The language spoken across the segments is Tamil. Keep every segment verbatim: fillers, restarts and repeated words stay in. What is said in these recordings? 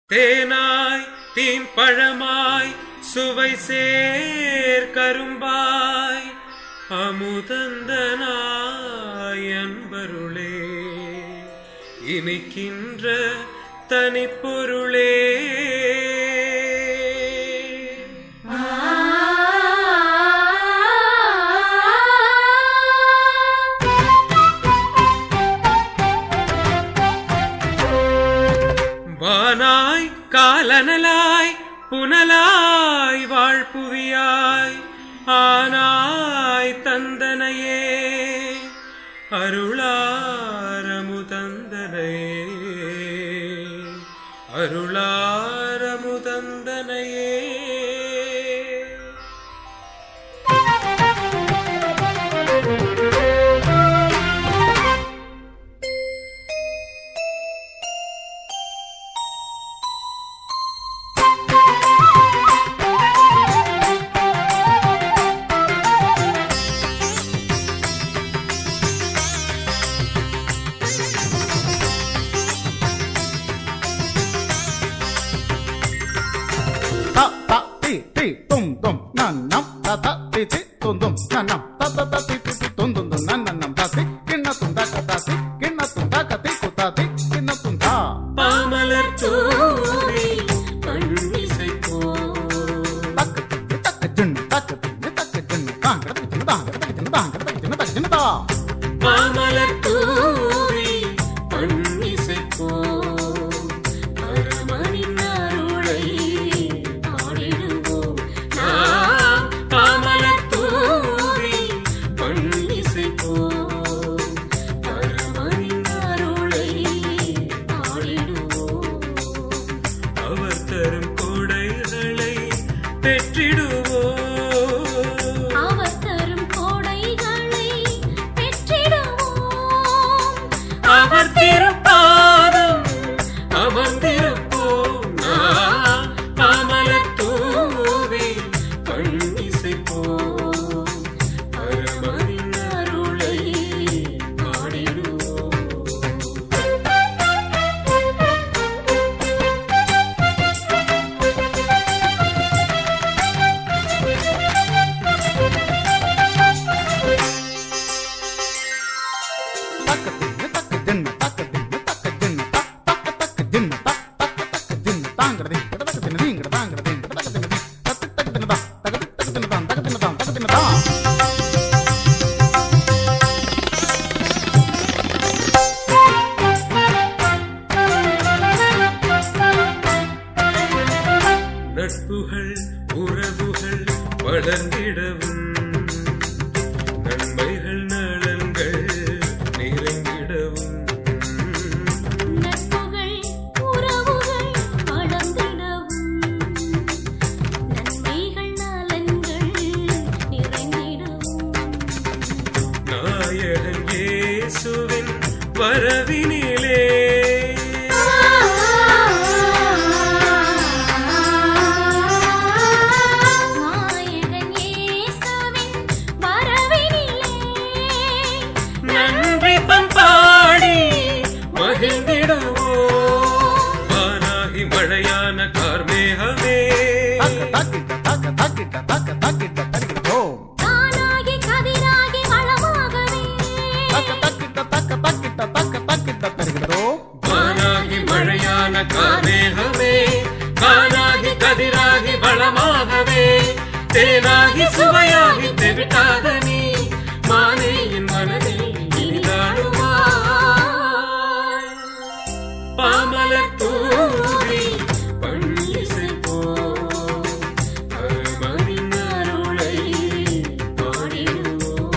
தேனாய் தீம்பழமாய் சுவை சேர் கரும்பாய் அமுதந்தனாய் அன்பருளே இனிக்கின்ற தனிப்பொருளே வானாய் காலனலாய் புனலாய் வாழ்புவியாய் ஆனாய் தந்தனையே அருளாரமு தந்தனையே அருளாரமு தந்தனையே நட்புகள் உறவுகள் வளர்ந்திடவும் நன்மைகள் நலன்கள் நிறைந்திடவும் நட்புகள் உறவுகள் வளர்ந்திடவும் நன்மைகள் நலன்கள் நிறைந்திடவும் நாயகன் இயேசுவின் வரவினிலே மழையான கார்மேகமே தானாகி கதிராகி வளமாகவே வானாகி மழையான கார்மேகமே கானாகி கதிராகி வளமாகவே தேனாகி சுவையாகி தெவிட்டாத நீ மானேயின் மனதில் இனிதாடுமா பாமலர் தூவி பள்ளிசை போ அருமனின் அருளை பாடிடுவோம்.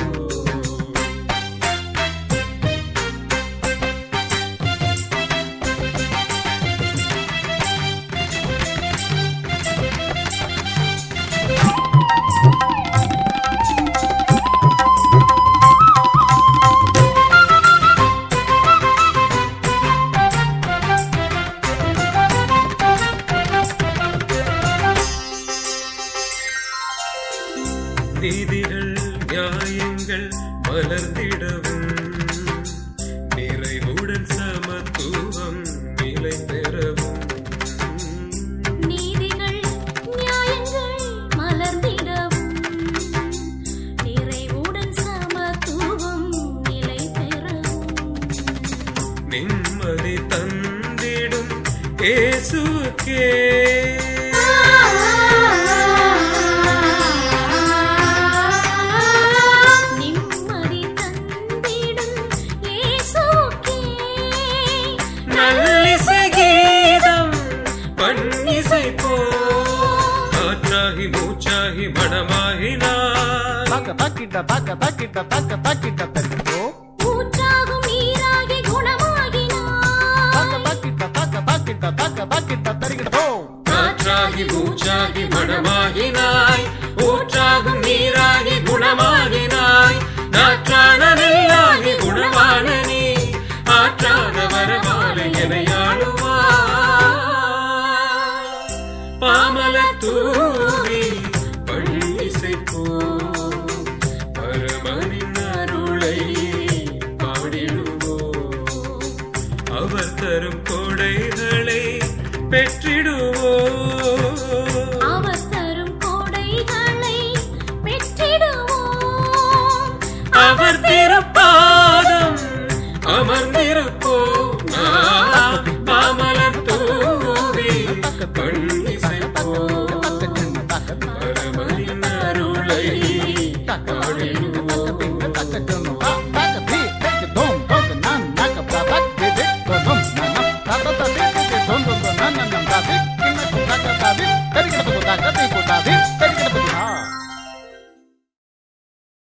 நீதிகள் நியாயங்கள் மலர்ந்திடவும் நிறைவுடன் சமத்துவம் நிலை பெறவும் இயேசுவுக்கே நிம்மதி தந்திடும் இயேசுவுக்கே நல்லிசை கீதம் பண்ணிசை போ காற்றாகி மூச்சாகி மனமாகினார் தாக்க தாக்கிட்ட தாக்க தாக்கிட்ட தாக்க தாக்கிட்ட தரிக்கிட்டோ ஊற்றாகும் நீராகி குணமாகினாய் தாக்க தாக்கிட்ட தாக்க தாக்கிட்ட தாக்க தாக்கிட்ட தரிக்கிட்டோ காற்றாகி மூச்சாகி மனமாகினாய் ஊற்றாகும் நீராகி குணமாகினாய் நாற்றான நெல்லாகி குணமான நீ ஆற்றாத வரவால எனையாளுவாய் பாமலர் தூவி பள்ளிசை போ பரமனின் அருளை பாடிடுவோம் அவர் தரும் கொடைகளை பெற்றிடுவோம் அவர் தரும் கோடைகளை பெற்றிடுவோம் அவர் திருப்பாதம் அமர்ந்திருப்போம் நாம் பாமலர் தூவி பள்ளிசை போ பரமனின் அருளை பாடிடுவோம்